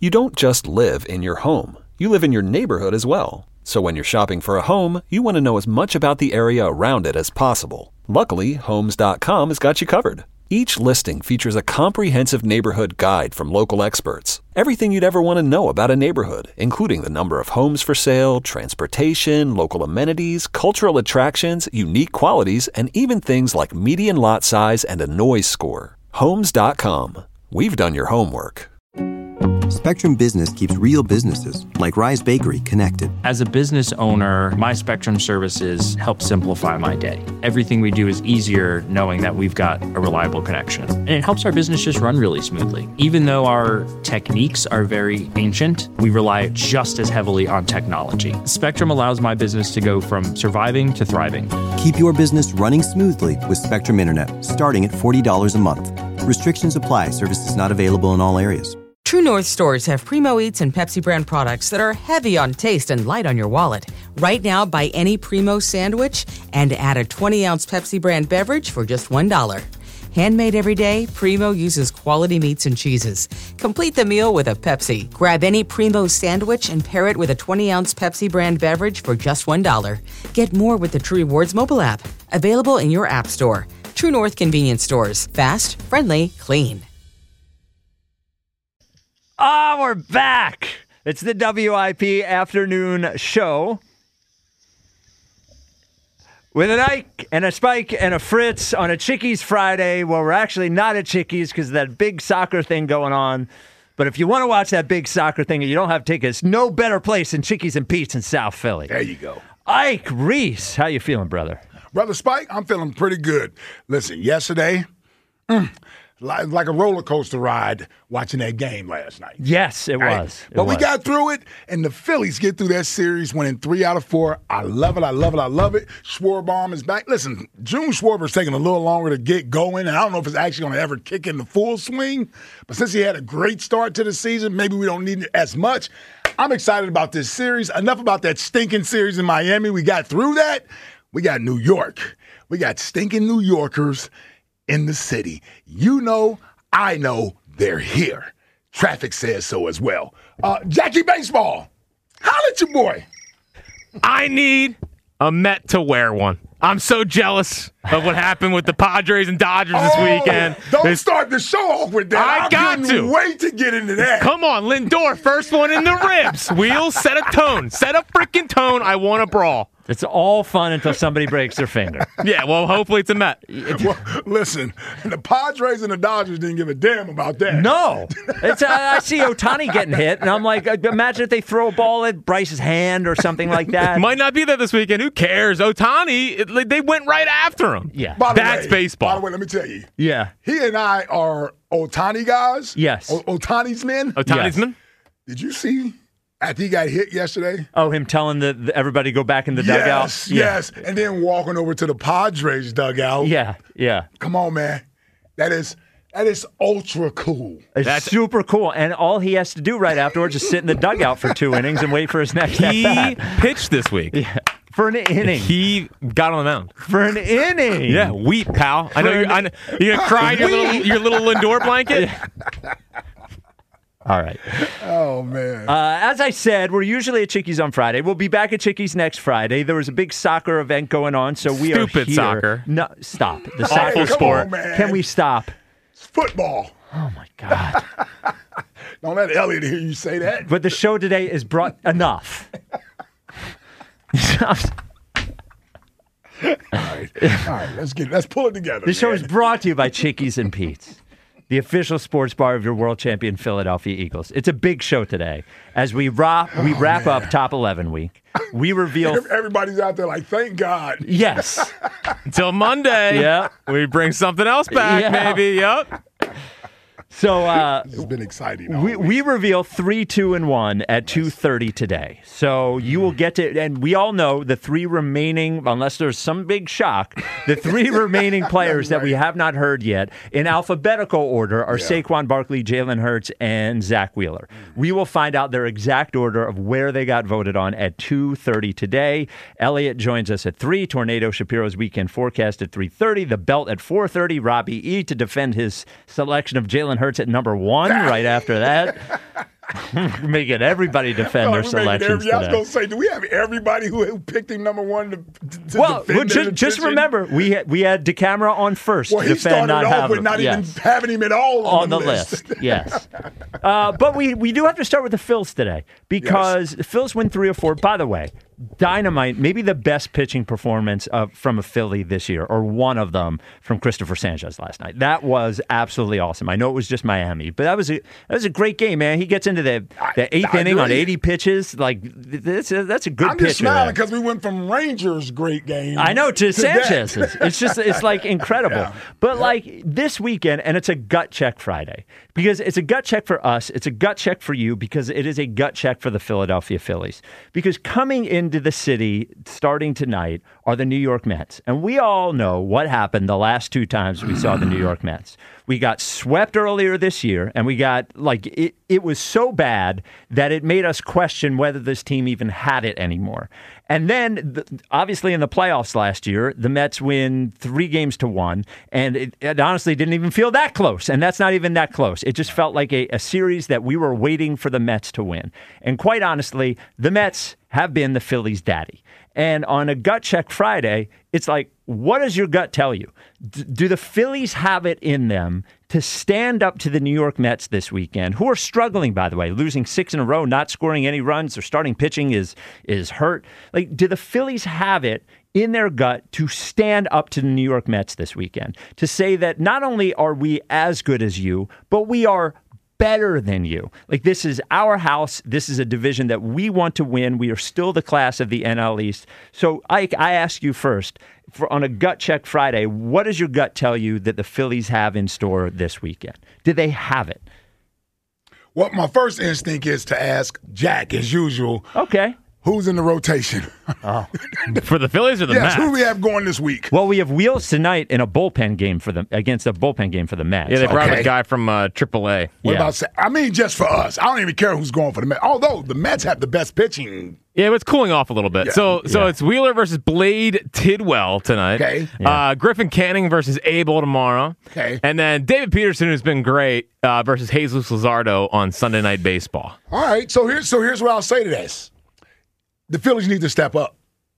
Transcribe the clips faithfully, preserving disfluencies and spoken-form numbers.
You don't just live in your home. You live in your neighborhood as well. So when you're shopping for a home, you want to know as much about the area around it as possible. Luckily, Homes dot com has got you covered. Each listing features a comprehensive neighborhood guide from local experts. Everything you'd ever want to know about a neighborhood, including the number of homes for sale, transportation, local amenities, cultural attractions, unique qualities, and even things like median lot size and a noise score. Homes dot com. We've done your homework. Spectrum Business keeps real businesses, like Rise Bakery, connected. As a business owner, my Spectrum services help simplify my day. Everything we do is easier knowing that we've got a reliable connection. And it helps our business just run really smoothly. Even though our techniques are very ancient, we rely just as heavily on technology. Spectrum allows my business to go from surviving to thriving. Keep your business running smoothly with Spectrum Internet, starting at forty dollars a month. Restrictions apply. Services not available in all areas. True North stores have Primo Eats and Pepsi brand products that are heavy on taste and light on your wallet. Right now, buy any Primo sandwich and add a twenty-ounce Pepsi brand beverage for just one dollar. Handmade every day, Primo uses quality meats and cheeses. Complete the meal with a Pepsi. Grab any Primo sandwich and pair it with a twenty-ounce Pepsi brand beverage for just one dollar. Get more with the True Rewards mobile app. Available in your app store. True North convenience stores. Fast, friendly, clean. Ah, oh, we're back. It's the W I P afternoon show with an Ike and a Spike and a Fritz on a Chickies Friday. Well, we're actually not at Chickies because of that big soccer thing going on. But if you want to watch that big soccer thing and you don't have tickets, no better place than Chickies and Pete's in South Philly. There you go. Ike Reese, how you feeling, brother? Brother Spike, I'm feeling pretty good. Listen, yesterday, mm, like, like a roller coaster ride watching that game last night. Yes, it right? was. It but was. we got through it, and the Phillies get through that series winning three out of four. I love it. I love it. I love it. Schwarber is back. Listen, June Schwarber's taking a little longer to get going, and I don't know if it's actually going to ever kick in the full swing. But since he had a great start to the season, maybe we don't need it as much. I'm excited about this series. Enough about that stinking series in Miami. We got through that. We got New York. We got stinking New Yorkers in the city. You know, I know they're here. Traffic says so as well. Uh, Jackie Baseball, holla at your boy. I need a Met to wear one. I'm so jealous of what happened with the Padres and Dodgers this oh, weekend. Don't it's, start the show off with that. I I'm got to. Wait to get into that. Come on, Lindor, first one in the ribs. Wheels, set a tone. Set a freaking tone. I want a brawl. It's all fun until somebody breaks their finger. Yeah, well, hopefully it's a Met. Well, listen, the Padres and the Dodgers didn't give a damn about that. No. It's uh, I see Ohtani getting hit, and I'm like, imagine if they throw a ball at Bryce's hand or something like that. Might not be there this weekend. Who cares? Ohtani, it, they went right after him. Yeah. By the That's way, baseball. By the way, let me tell you. Yeah. He and I are Ohtani guys. Yes. O- Ohtani's men. Ohtani's Yes. man? Did you see after he got hit yesterday? Oh, him telling the, the everybody go back in the dugout? Yes, yes. And then walking over to the Padres dugout. Yeah, yeah. Come on, man. That is that is ultra cool. It's That's- super cool. And all he has to do right afterwards is sit in the dugout for two innings and wait for his next He at bat. pitched this week. Yeah. For an inning. He got on the mound. For an inning. Yeah, weep, pal. I know you're, I know, you're gonna cry in your little, your little Lindor blanket. All right. Oh, man. Uh, as I said, we're usually at Chickies on Friday. We'll be back at Chickies next Friday. There was a big soccer event going on, so we are Stupid here. soccer. No, stop. The Awful soccer Come sport. on, man. Can we stop? It's football. Oh, my God. Don't let Elliot hear you say that. But the show today is brought enough. All right. All right, let's get let's pull it together. The show man. is brought to you by Chickies and Pete's, the official sports bar of your world champion Philadelphia Eagles. It's a big show today. As we wrap, we Oh, wrap man. up top eleven week, we reveal. Everybody's out there like, thank God. Yes. Until Monday. Yeah. We bring something else back, Yeah. maybe. Yep. So uh, This has been exciting. all we, week. we reveal three, two, and one at two thirty today. So you will get to, and we all know the three remaining, unless there's some big shock, the three remaining players that we have not heard yet in alphabetical order are Yeah. Saquon Barkley, Jalen Hurts, and Zach Wheeler. We will find out their exact order of where they got voted on at two thirty today. Elliot joins us at three. Tornado Shapiro's weekend forecast at three thirty. The Belt at four thirty. Robbie E. to defend his selection of Jalen Hurts at number one right after that. Making everybody defend their Like, we making selections every- I was today. going to say, do we have everybody who, who picked him number one to, to Well, defend well their just, just decision? remember, we had, we had DeCamara on first Well, to he defend started not off having with him. not Yes. even having him at all on, on the list. Yes. Uh, but we, we do have to start with the Phils today because the Phils win three or four. By the way, dynamite, maybe the best pitching performance of, from a Philly this year, or one of them from Christopher Sanchez last night. That was absolutely awesome. I know it was just Miami, but that was a that was a great game, man. He gets into the, the eighth I inning on agree. eighty pitches. Like that's a, that's a good I'm just pitcher. smiling because we went from Rangers' great game. I know to that. Sanchez's. It's just it's like incredible. Yeah. But like this weekend, and it's a gut check Friday because it's a gut check for us. It's a gut check for you because it is a gut check for the Philadelphia Phillies. Because coming into the city starting tonight are the New York Mets, and we all know what happened the last two times we saw the New York Mets. We got swept earlier this year, and we got like it. It was so bad that it made us question whether this team even had it anymore. And then, the, obviously, in the playoffs last year, the Mets win three games to one, and it, it honestly didn't even feel that close. And that's not even that close. It just felt like a, a series that we were waiting for the Mets to win. And quite honestly, the Mets have been the Phillies' daddy. And on a gut check Friday, it's like, what does your gut tell you? D- do the Phillies have it in them to stand up to the New York Mets this weekend, who are struggling, by the way, losing six in a row, not scoring any runs? Their starting pitching is is hurt. Like, do the Phillies have it in their gut to stand up to the New York Mets this weekend, to say that not only are we as good as you, but we are better than you? Like, this is our house. This is a division that we want to win. We are still the class of the N L East. So, Ike, I ask you first, for, on a gut check Friday, what does your gut tell you that the Phillies have in store this weekend? Do they have it? Well, my first instinct is to ask Jack, as usual, Okay. who's in the rotation? For the Phillies or the yes, Mets? who do we have going this week? Well, we have Wheels tonight in a bullpen game for them against a bullpen game for the Mets. Yeah, they brought Okay. a guy from uh, triple A. What Yeah. about? Sa- I mean, just for us. I don't even care who's going for the Mets. Although the Mets have the best pitching. Yeah, it's cooling off a little bit. Yeah. So so Yeah. it's Wheeler versus Blade Tidwell tonight. Okay. Uh, Griffin Canning versus Abel tomorrow. Okay. And then David Peterson, who's been great, uh, versus Jesus Luzardo on Sunday Night Baseball. All right. So here's so here's what I'll say to this: the Phillies need to step up.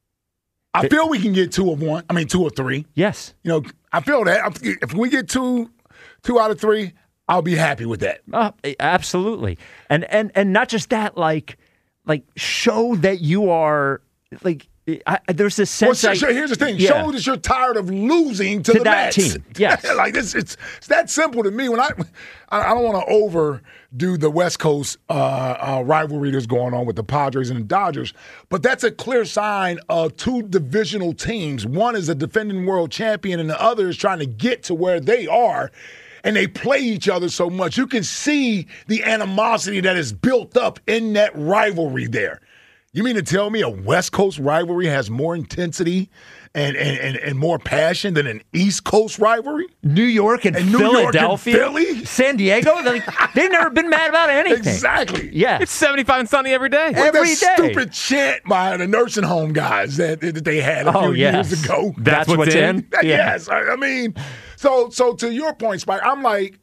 I feel we can get two of one. I mean, two or three. Yes. You know, I feel that if we get two, two out of three, I'll be happy with that. Uh, absolutely. And and and not just that, like like show that you are like I, there's this Well, sense. so, I- so here's the thing: Yeah. show that you're tired of losing to, To the that Mets. team, yes. like this, it's it's that simple to me. When I I, I don't want to overdo the West Coast uh, uh, rivalry that's going on with the Padres and the Dodgers, but that's a clear sign of two divisional teams. One is a defending world champion, and the other is trying to get to where they are. And they play each other so much. You can see the animosity that is built up in that rivalry there. You mean to tell me a West Coast rivalry has more intensity and, and, and, and more passion than an East Coast rivalry? New York and, And New York and Philadelphia, Philly? San Diego, like, they've never been mad about anything. Exactly. Yeah. It's seventy-five and sunny every day. With every that day. stupid chant by the nursing home guys that, that they had a few Oh, yes. years ago. That's, what's what's in. in? Yeah. Yes. I, I mean, so so to your point, Spike, I'm like,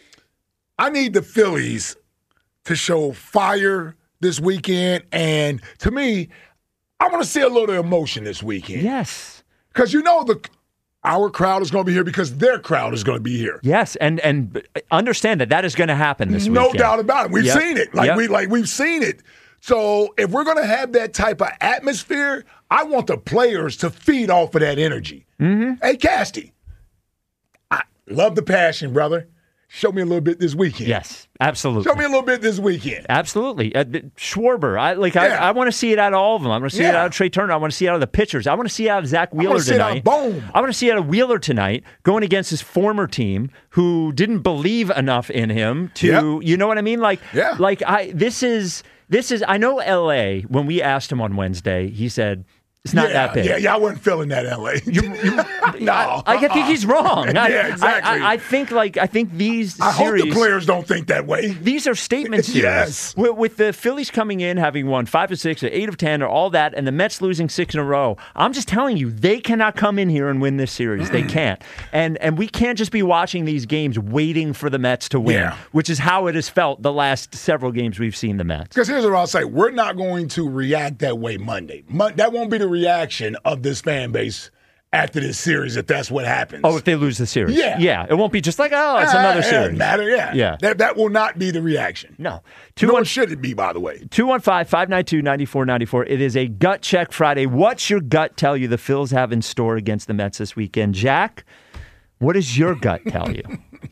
I need the Phillies to show fire this weekend. And to me, I want to see a little emotion this weekend. Yes. Because you know the our crowd is going to be here because their crowd is going to be here. Yes, and and understand that that is going to happen this No weekend. doubt about it. We've Yep. seen it. Like Yep. we like we've seen it. So if we're going to have that type of atmosphere, I want the players to feed off of that energy. Mm-hmm. Hey, Casty, I love the passion, brother. Show me a little bit this weekend. Yes, absolutely. Show me a little bit this weekend. Absolutely. Uh, th- Schwarber, I like. Yeah. I, I want to see it out of all of them. I want to see it Yeah. out of Trey Turner. I want to see it out of the pitchers. I want to see it out of Zach Wheeler wanna see it out tonight. of Bohm. I want to see it out of Wheeler tonight, going against his former team who didn't believe enough in him to, Yep. you know what I mean? Like, Yeah. like I. This is this is. I know L A. When we asked him on Wednesday, he said, It's not yeah, that big. Yeah, yeah, I wasn't feeling that, L A. You, you, no, I, I think he's wrong. I, yeah, exactly. I, I, I think like I think these. I series, hope the players don't think that way. These are statement series. Yes. With, with the Phillies coming in, having won five of six, or eight of ten, or all that, and the Mets losing six in a row. I'm just telling you, they cannot come in here and win this series. They can't, and and we can't just be watching these games waiting for the Mets to win, Yeah. which is how it has felt the last several games we've seen the Mets. Because here's what I'll say: we're not going to react that way Monday. Mon- that won't be the reaction of this fan base after this series if that's what happens. Oh, if they lose the series. Yeah. Yeah. It won't be just like, oh, it's Ah, another it series. doesn't matter, yeah. Yeah. That, that will not be the reaction. No. Two Nor one should it be, by the way. two one five, five nine two, nine four nine four. It is a gut check Friday. What's your gut tell you the Phils have in store against the Mets this weekend? Jack, what does your gut tell you?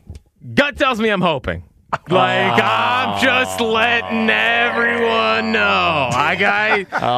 Gut tells me I'm hoping. Like, I'm just letting everyone know. I got. Oh,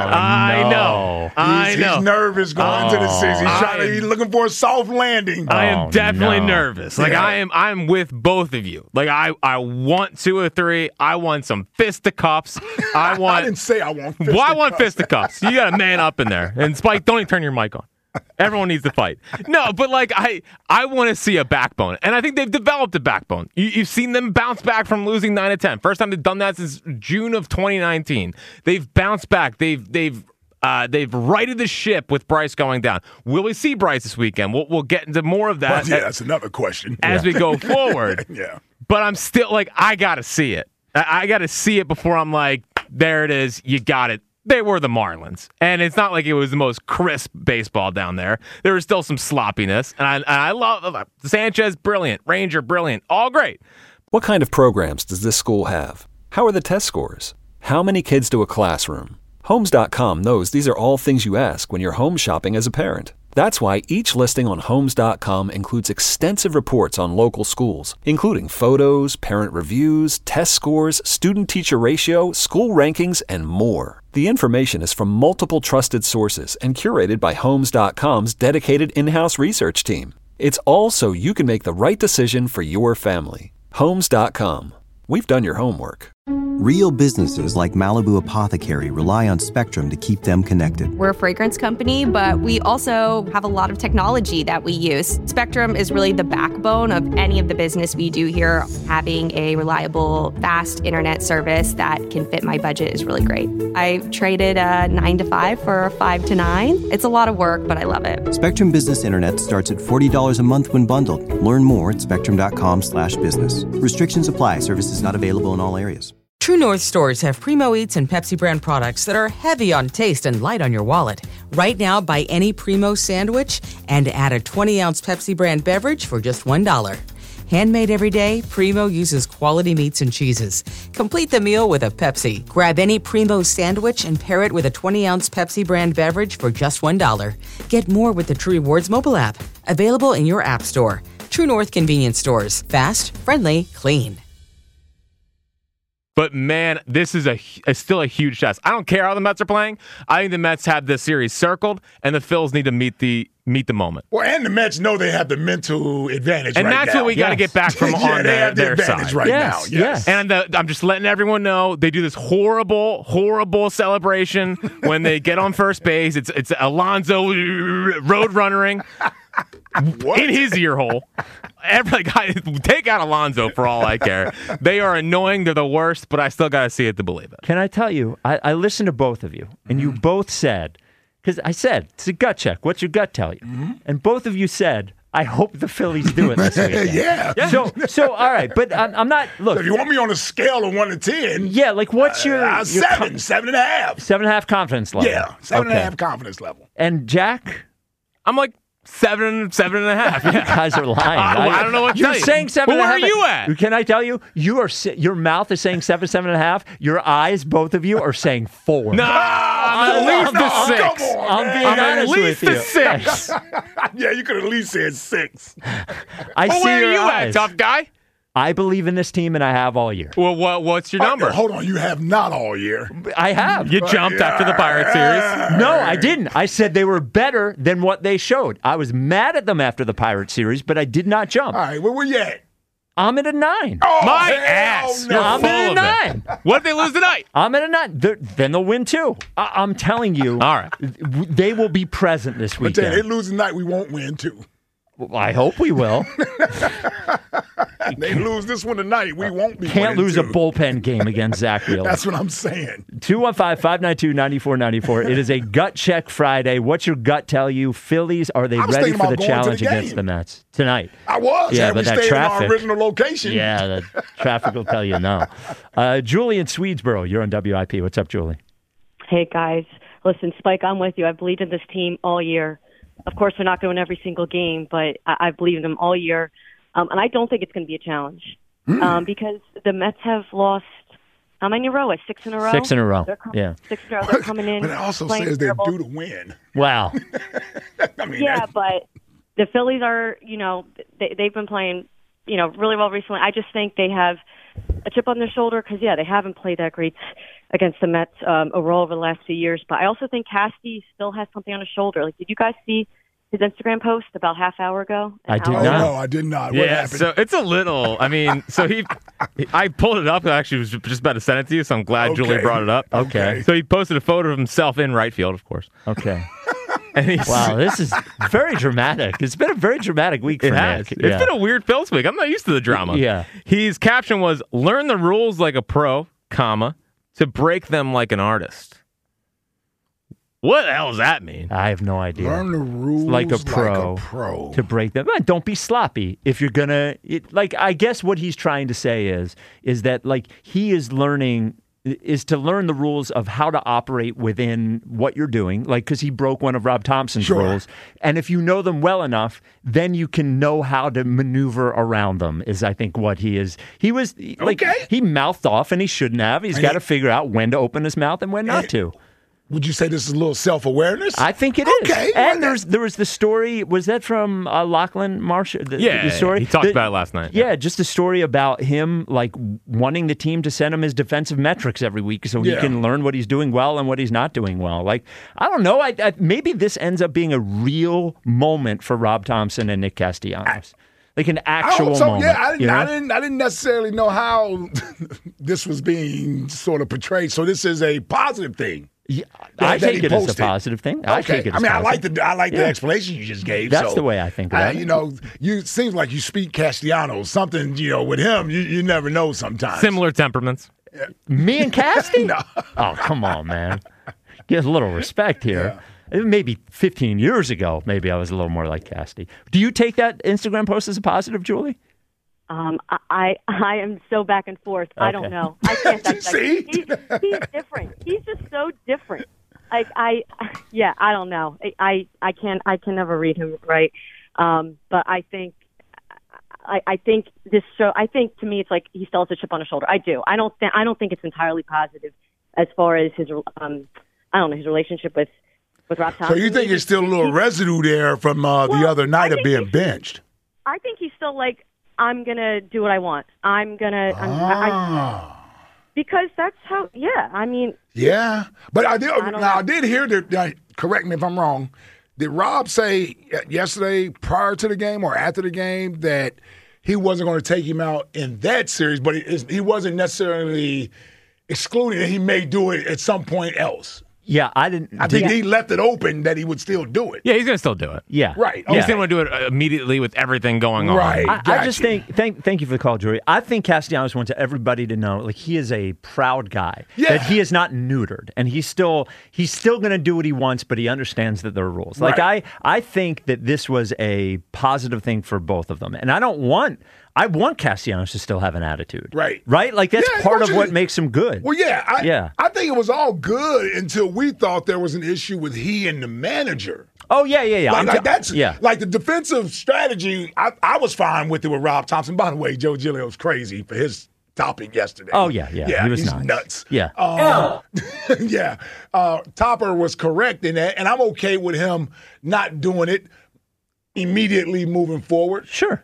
I no. know. I He's, know. he's nervous going into the season. He's, I trying to, am- he's looking for a soft landing. I am Oh, definitely no. nervous. Like Yeah. I am I'm with both of you. Like I, I want two or three. I want some fisticuffs. I I want didn't say I want Well, I want fisticuffs. fisticuffs. You got to man up in there. And Spike, don't even turn your mic on. Everyone needs to fight. No, but like I, I want to see a backbone, and I think they've developed a backbone. You, you've seen them bounce back from losing nine to ten. First time they've done that since June of twenty nineteen. They've bounced back. They've they've uh, they've righted the ship with Bryce going down. Will we see Bryce this weekend? We'll we'll get into more of that Well, yeah, as, that's another question. as we go forward. Yeah. But I'm still like I gotta see it. I, I gotta see it before I'm like, there it is. You got it. They were the Marlins. And it's not like it was the most crisp baseball down there. There was still some sloppiness. And I, and I love Sanchez, brilliant. Ranger, brilliant. All great. What kind of programs does this school have? How are the test scores? How many kids do a classroom? Homes dot com knows these are all things you ask when you're home shopping as a parent. That's why each listing on Homes dot com includes extensive reports on local schools, including photos, parent reviews, test scores, student-teacher ratio, school rankings, and more. The information is from multiple trusted sources and curated by Homes dot com's dedicated in-house research team. It's all so you can make the right decision for your family. Homes dot com. We've done your homework. Real businesses like Malibu Apothecary rely on Spectrum to keep them connected. We're a fragrance company, but we also have a lot of technology that we use. Spectrum is really the backbone of any of the business we do here. Having a reliable, fast internet service that can fit my budget is really great. I traded a nine to five for a five to nine. It's a lot of work, but I love it. Spectrum Business Internet starts at forty dollars a month when bundled. Learn more at spectrum dot com slash business. Restrictions apply. Services not available in all areas. True North stores have Primo Eats and Pepsi brand products that are heavy on taste and light on your wallet. Right now, buy any Primo sandwich and add a twenty ounce Pepsi brand beverage for just one dollar. Handmade every day, Primo uses quality meats and cheeses. Complete the meal with a Pepsi. Grab any Primo sandwich and pair it with a twenty ounce Pepsi brand beverage for just one dollar. Get more with the True Rewards mobile app. Available in your app store. True North convenience stores. Fast, friendly, clean. But man, this is a, a still a huge test. I don't care how the Mets are playing. I think the Mets have this series circled, and the Phils need to meet the meet the moment. Well, and the Mets know they have the mental advantage And right that's now. what we got to Yes. get back from yeah, on they their, have the their advantage side. right Yes, now. Yes. yes. And the, I'm just letting everyone know they do this horrible, horrible celebration when they get on first base. It's it's Alonso road runnering What? in his ear hole. Every guy, take out Alonso for all I care. They are annoying. They're the worst, but I still got to see it to believe it. Can I tell you, I, I listened to both of you, and you both said, because I said, it's a gut check. What's your gut tell you? And both of you said, I hope the Phillies do it this weekend. yeah. So, so all right, but I'm, I'm not, look, If you want me on a scale of one to ten, yeah, like what's your, uh, your seven, co- seven and a half. seven and a half confidence level? Yeah, seven and Okay. a half confidence level. And Jack? I'm like seven, seven and a half. You Yeah. guys are lying. I- I don't know what to You're tell you. saying seven But and a where half. are you at? Can I tell you? You are. si- Your mouth is saying seven, seven and a half. Your eyes, both of you, are saying four. Nah, I'm at least no, a six. come on, I'm man. being I'm at honest least with a you. six. Yeah, you could at least said six. I Well, see where are your you eyes. at, tough guy? I believe in this team, and I have all year. Well, what what's your Uh, number? hold on, you have not all year. I have. You jumped after the Pirate series. No, I didn't. I said they were better than what they showed. I was mad at them after the Pirate series, but I did not jump. All right, where were you at? I'm at a nine. Oh, My hell ass. no. You're I'm full at a of nine. it. What if they lose tonight? I'm at a nine. They're, then they'll win too. I, I'm telling you. All right. w- They will be present this But tell you, they weekend. lose tonight, we won't win too. Well, I hope we will. They lose this one tonight, we won't be. Can't winning lose a too. bullpen game against Zach Wheeler. That's what I'm saying. two one five, five nine two, nine four nine four. It is a gut check Friday. What's your gut tell you? Phillies, are they I was ready thinking for the about going to challenge the against game. the Mets tonight? I was. Yeah, Had but we that stayed traffic- in our original location. Yeah, the traffic will tell you no. Uh, Julie in Swedesboro, you're on W I P. What's up, Julie? Hey, guys. Listen, Spike, I'm with you. I've believed in this team all year. Of course, they're not going to win every single game, but I- I've believed in them all year. Um, and I don't think it's going to be a challenge Mm. um, because the Mets have lost how many in a row? A Six in a row? Six in a row. They're com- Yeah. Six in a row. They're coming in. But it also playing says they're terrible. due to win. Wow. I mean, Yeah, that's- but the Phillies are, you know, they, they've been playing, you know, really well recently. I just think they have a chip on their shoulder because, yeah, they haven't played that great against the Mets um, overall over the last few years. But I also think Casty still has something on his shoulder. Like, did you guys see his Instagram post about half hour ago? An I did hour oh, not. ago? no, I did not. What Yeah, happened? so it's a little. I mean, so he, I pulled it up. I actually was just about to send it to you, so I'm glad Julie Okay. brought it up. Okay. So he posted a photo of himself in right field, of course. Okay. And he's, Wow, this is very dramatic. It's been a very dramatic week for It has. Nick. It's Yeah. been a weird Phillies week. I'm not used to the drama. Yeah. His caption was, learn the rules like a pro, comma, to break them like an artist. What the hell does that mean? I have no idea. Learn the rules like a pro, Like a pro. to break them. Well, don't be sloppy. If you're gonna, it, like, I guess what he's trying to say is, is that like he is learning, is to learn the rules of how to operate within what you're doing. Like, because he broke one of Rob Thompson's Sure. rules, and if you know them well enough, then you can know how to maneuver around them. Is I think what he is. He was like Okay. he mouthed off, and he shouldn't have. He's And got he- to figure out when to open his mouth and when not And- to. Would you say this is a little self-awareness? I think it is. Okay, And well, there's there was the story. Was that from uh, Lachlan Marshall? The, Yeah, the story. he talked The- about it last night. Yeah, just a story about him like wanting the team to send him his defensive metrics every week so he Yeah. can learn what he's doing well and what he's not doing well. Like I don't know. I, I maybe this ends up being a real moment for Rob Thompson and Nick Castellanos. Like an I actual don't- so, moment. Yeah, I didn't, you know? I didn't. I didn't necessarily know how this was being sort of portrayed. So this is a positive thing. Yeah, that- I that take he it as a posted. positive thing. I Okay. take it I as mean, I positive. like the I like the Yeah. explanation you just gave. That's so, the way I think uh, about it. You know, you seems like you speak Castellanos. Something you know with him, you, you never know sometimes. Similar temperaments. Me and Casty? No. Oh, come on, man. Get a little respect here. Maybe fifteen years ago, maybe I was a little more like Casty. Do you take that Instagram post as a positive, Julie? Um, I, I I am so back and forth. I don't Okay. know. I can't. dissect. See? He, he's different. He's just so different. Like I, yeah, I don't know. I I, I can't. I can never read him right. Um, but I think. I, I think this show. I think to me, it's like he still has a chip on his shoulder. I do. I don't. Th- I don't think it's entirely positive as far as his. Um, I don't know his relationship with with Rob So Thompson. you think there's still a little residue there from uh, the Well, other night I of think being he- benched? I think he's still like, I'm gonna do what I want. I'm gonna. I'm, I, Ah. because that's how. Yeah. I mean, Yeah, but I did. I don't now know. I did hear that. Uh, correct me if I'm wrong. Did Rob say yesterday, prior to the game or after the game, that he wasn't going to take him out in that series, but he, he wasn't necessarily excluding it. He may do it at some point else. Yeah, I didn't. I think did- he left it open that he would still do it. Yeah, he's going to still do it. Yeah. Right. He's Okay. going to do it uh, immediately with everything going on. Right. I, I Got just you. think thank thank you for the call, Julie. I think Castellanos wants everybody to know like he is a proud guy. Yeah. That he is not neutered and he's still he's still gonna do what he wants, but he understands that there are rules. Like Right. I I think that this was a positive thing for both of them. And I don't want I want Castellanos to still have an attitude. Right. Right? Like that's Yeah, part don't of you- what makes him good. Well, yeah, I, Yeah. I think it was all good until we thought there was an issue with he and the manager. Oh yeah, yeah, yeah. Like, I'm like t- that's yeah. like the defensive strategy. I, I was fine with it with Rob Thompson. By the way, Joe Giglio was crazy for his topic yesterday. Oh, yeah, yeah, yeah. he was he's nuts. nuts. Yeah. Um, yeah. Uh, Topper was correct in that, and I'm okay with him not doing it immediately moving forward. Sure.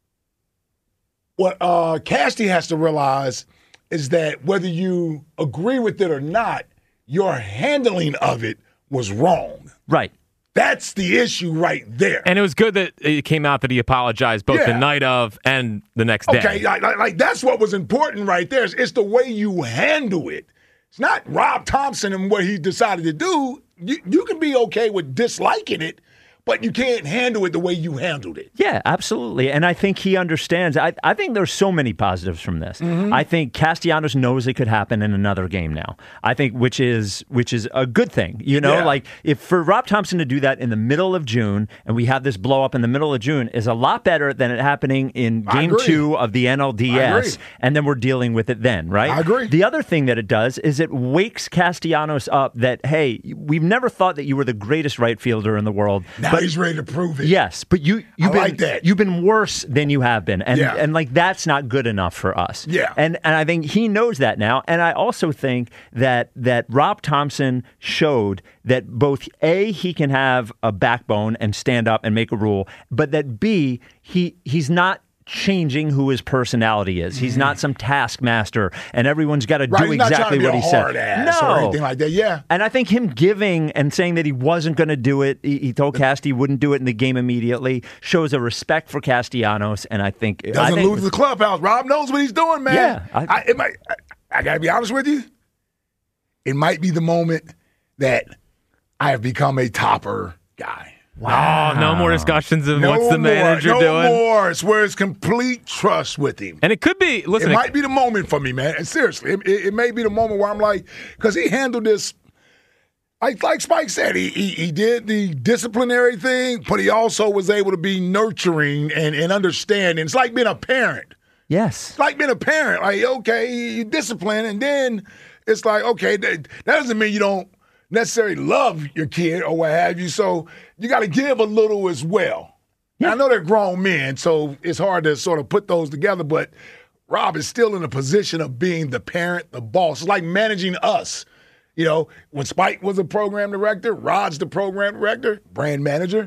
What uh, Casty has to realize is that whether you agree with it or not, your handling of it was wrong. Right. That's the issue right there. And it was good that it came out that he apologized both Yeah. the night of and the next day. Okay, like, like, like that's what was important right there. It's, it's the way you handle it. It's not Rob Thompson and what he decided to do. You, you can be okay with disliking it, but you can't handle it the way you handled it. Yeah, absolutely. And I think he understands. I, I think there's so many positives from this. Mm-hmm. I think Castellanos knows it could happen in another game now. I think which is which is a good thing. You know, Yeah. like if for Rob Thompson to do that in the middle of June and we have this blow up in the middle of June is a lot better than it happening in I game agree. two of the N L D I S. agree. And then we're dealing with it then, right? I agree. The other thing that it does is it wakes Castellanos up that, hey, we've never thought that you were the greatest right fielder in the world. Now but he's ready to prove it. Yes, but you you've I been like that. you've been worse than you have been, and Yeah. and like that's not good enough for us. Yeah. and and I think he knows that now, and I also think that that Rob Thompson showed that both A, he can have a backbone and stand up and make a rule, but that B, he he's not changing who his personality is. He's not some taskmaster, and everyone's got to Right, do he's not exactly trying to what be he a said. hard ass no, or anything like that. Yeah. and I think him giving and saying that he wasn't going to do it, he, he told Cast he wouldn't do it in the game immediately, shows a respect for Castellanos, and I think I Doesn't think, lose the clubhouse. Rob knows what he's doing, man. Yeah, I- I, it might, I, I got to be honest with you. It might be the moment that I have become a topper guy. Oh, no more discussions of No what's the more, manager no doing. more. It's where it's complete trust with him. And it could be, listen, It might be the moment for me, man. And seriously, it, it, it may be the moment where I'm like, because he handled this, like like Spike said, he, he he did the disciplinary thing, but he also was able to be nurturing and, and understanding. It's like being a parent. yes, It's like being a parent. Like, okay, you discipline, and then it's like, okay, that, that doesn't mean you don't necessarily love your kid or what have you. So you got to give a little as well. Now, I know they're grown men, so it's hard to sort of put those together, but Rob is still in a position of being the parent, the boss. It's like managing us. You know, when Spike was a program director, Rod's the program director, brand manager.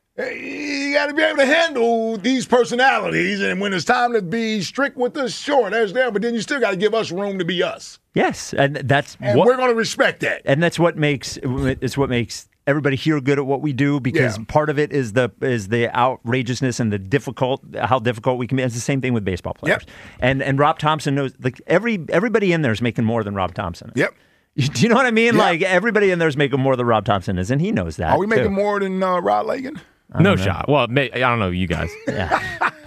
You got to be able to handle these personalities, and when it's time to be strict with us, sure, there's there, but then you still got to give us room to be us, yes, and that's and what, we're going to respect that. and that's what makes it's what makes everybody here good at what we do, because Yeah. part of it is the is the outrageousness and the difficult how difficult we can be. It's the same thing with baseball players. Yep. And and Rob Thompson knows, like every everybody in there is making more than Rob Thompson is. Yep. Do you know what I mean? Yeah. Like everybody in there is making more than Rob Thompson is, and he knows that. Are we making too. more than uh, Rod Lagan? no shot. Well, may, I don't know, you guys. Yeah.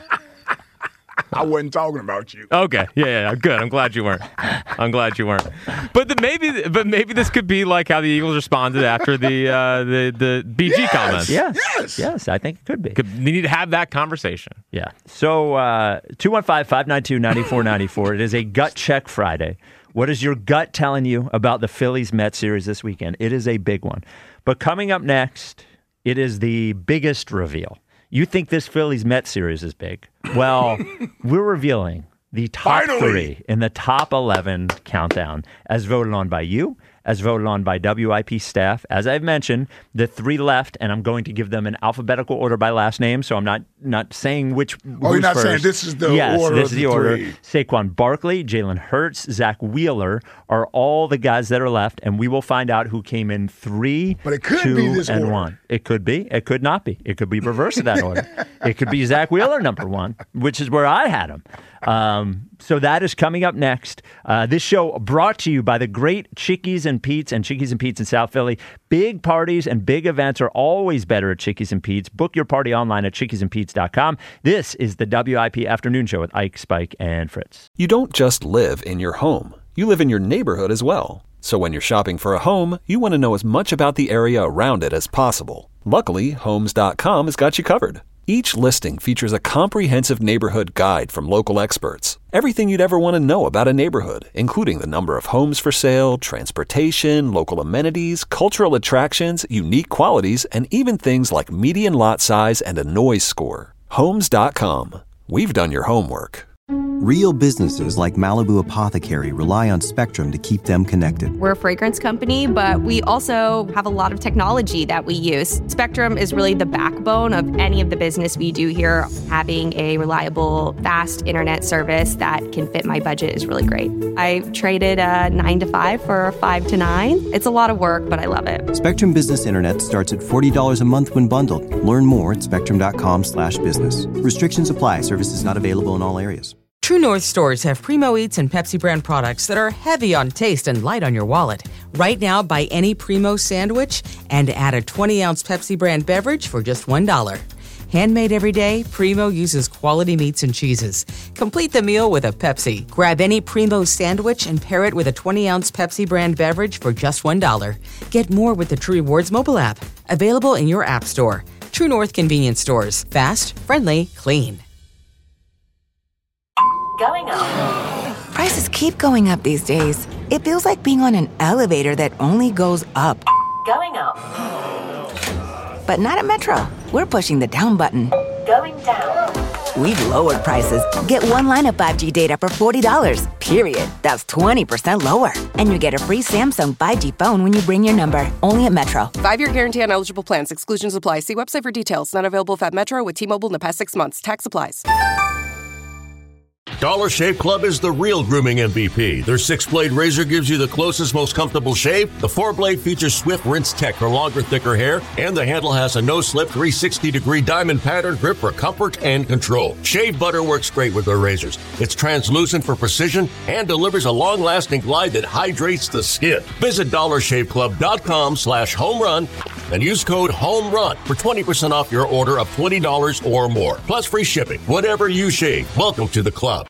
I wasn't talking about you. Okay, yeah, yeah, yeah, good. I'm glad you weren't. I'm glad you weren't. But the, maybe, but maybe this could be like how the Eagles responded after the uh, the the B G Yes. comments. Yes. Yes. Yes, I think it could be. Could, they need to have that conversation. Yeah. So uh, two one five, five nine two, nine four nine four. It is a gut check Friday. What is your gut telling you about the Phillies-Mets series this weekend? It is a big one. But coming up next, it is the biggest reveal. You think this Phillies-Mets series is big? Well, we're revealing the top Finally. three in the top eleven countdown, as voted on by you, as voted on by W I P staff. As I've mentioned, the three left, and I'm going to give them in alphabetical order by last name, so I'm not not saying which. Oh, you're who's not first. saying this is the yes, order this of is the the order. three. Saquon Barkley, Jalen Hurts, Zach Wheeler are all the guys that are left, and we will find out who came in three, But it could two, be this and order. one. It could be. It could not be. It could be reverse of that order. It could be Zach Wheeler number one, which is where I had him. Um, so that is coming up next. Uh, this show brought to you by the great Chickies and Pete's and Chickies and Pete's in South Philly. Big parties and big events are always better at Chickies and Pete's. Book your party online at chickies and pete's dot com. This is the W I P Afternoon Show with Ike, Spike, and Fritz. You don't just live in your home. You live in your neighborhood as well. So when you're shopping for a home, you want to know as much about the area around it as possible. Luckily, homes dot com has got you covered. Each listing features a comprehensive neighborhood guide from local experts. Everything you'd ever want to know about a neighborhood, including the number of homes for sale, transportation, local amenities, cultural attractions, unique qualities, and even things like median lot size and a noise score. homes dot com. We've done your homework. Real businesses like Malibu Apothecary rely on Spectrum to keep them connected. We're a fragrance company, but we also have a lot of technology that we use. Spectrum is really the backbone of any of the business we do here. Having a reliable, fast internet service that can fit my budget is really great. I traded a nine to five for a five to nine. It's a lot of work, but I love it. Spectrum Business Internet starts at forty dollars a month when bundled. Learn more at spectrum.com slash business. Restrictions apply. Services not available in all areas. True North stores have Primo Eats and Pepsi brand products that are heavy on taste and light on your wallet. Right now, buy any Primo sandwich and add a twenty ounce Pepsi brand beverage for just one dollar. Handmade every day, Primo uses quality meats and cheeses. Complete the meal with a Pepsi. Grab any Primo sandwich and pair it with a twenty ounce Pepsi brand beverage for just one dollar. Get more with the True Rewards mobile app. Available in your app store. True North convenience stores. Fast, friendly, clean. Going up. Prices keep going up these days. It feels like being on an elevator that only goes up. Going up. But not at Metro. We're pushing the down button. Going down. We've lowered prices. Get one line of five G data for forty dollars. Period. That's twenty percent lower. And you get a free Samsung five G phone when you bring your number. Only at Metro. Five-year guarantee on eligible plans. Exclusions apply. See website for details. Not available at Metro with T-Mobile in the past six months. Tax applies. Dollar Shave Club is the real grooming M V P. Their six-blade razor gives you the closest, most comfortable shave. The four-blade features swift rinse tech for longer, thicker hair. And the handle has a no-slip three sixty degree diamond pattern grip for comfort and control. Shave butter works great with their razors. It's translucent for precision and delivers a long-lasting glide that hydrates the skin. Visit dollar shave club dot com slash home run and use code HOMERUN for twenty percent off your order of twenty dollars or more. Plus free shipping. Whatever you shave, welcome to the club.